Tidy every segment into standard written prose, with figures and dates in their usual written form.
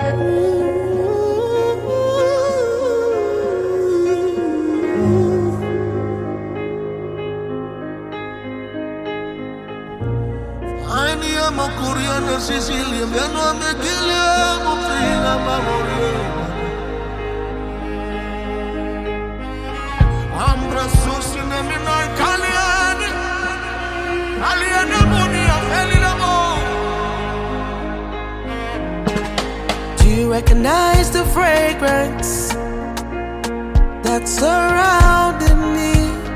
Sicilian, me no me kiliamo fina mamoriena. Ambra susine mi noi caliani, aliene munia feli l'amore. Do you recognize the fragrance that's surrounding me?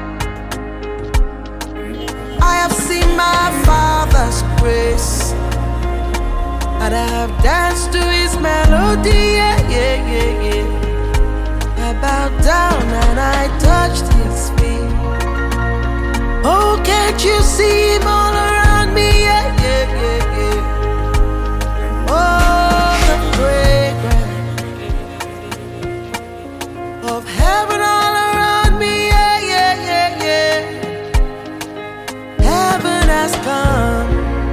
I have seen my Father's grace, and I have danced to his melody, yeah, yeah, yeah, yeah. I bowed down and I touched his feet. Oh, can't you see him all around me, yeah, yeah, yeah, yeah. Oh, the fragrance of heaven all around me, yeah, yeah, yeah, yeah. Heaven has come.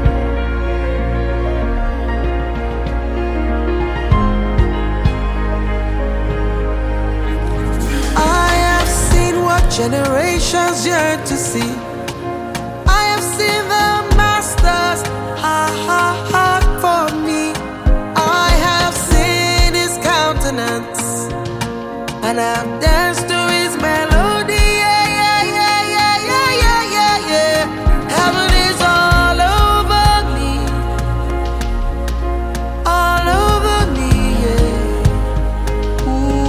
Generations yearn to see. I have seen the Master's heart for me. I have seen his countenance, and I've danced to his melody. Yeah, yeah, yeah, yeah, yeah, yeah, yeah, yeah. Heaven is all over me, all over me, yeah.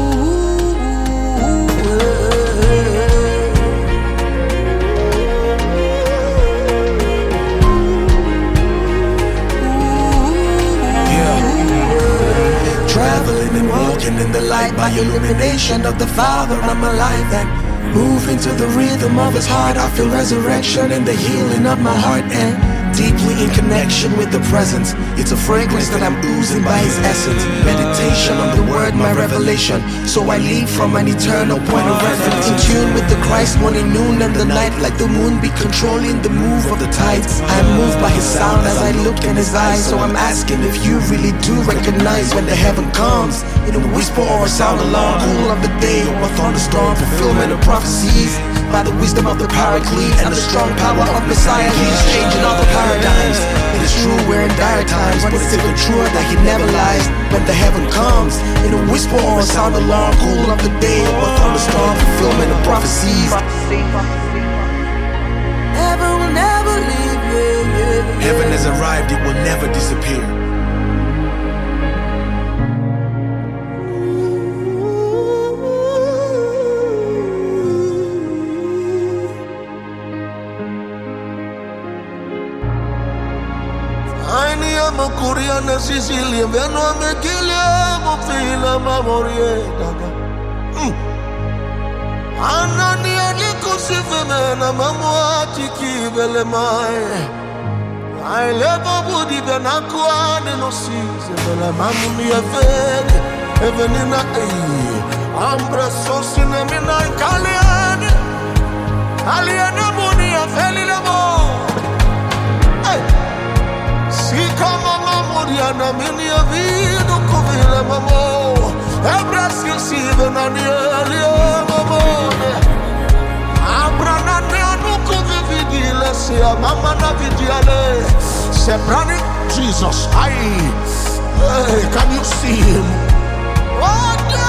Walking in the light by illumination of the Father, I'm alive and move into the rhythm of his heart. I feel resurrection in the healing of my heart and deeply in connection with the presence. It's a fragrance that I'm oozing by his essence. Meditation on the word, my revelation. So I leave from an eternal point of reference. In tune with the Christ, morning, noon, and the night. Like the moon be controlling the move of the tides. I am moved by his sound as I look in his eyes. So I'm asking if you really do recognize when the heaven comes, in a whisper or a sound alarm. Cool of the day or a thunderstorm. Fulfillment of prophecies by the wisdom of the Paraclete and the strong power of Messiah. He is changing all the paradigms. It is true we're in dire times, but it's even truer that he never lies. When the heaven comes, in a whisper or a sound alarm. Cool of the day or a thunderstorm. Fulfillment of prophecies. Heaven will never leave you. Heaven has arrived, it will never disappear. Korean Sicilian, me no me kiliamo fina mamoriena. Anani aliko sifemena mamwati kibele mai. I leva budi benakuane no season, bele mamu mi efene, evenina ambra sosine mina kaliane, aliane muni afeli lamo. Si kama mamuriana mini avido kuvile mamo, ebrasil sive na nielie mamone. Abra na neanu kuvividile se a mama na vidiale. Se brani Jesus, ay, hey, can you see him? Oh,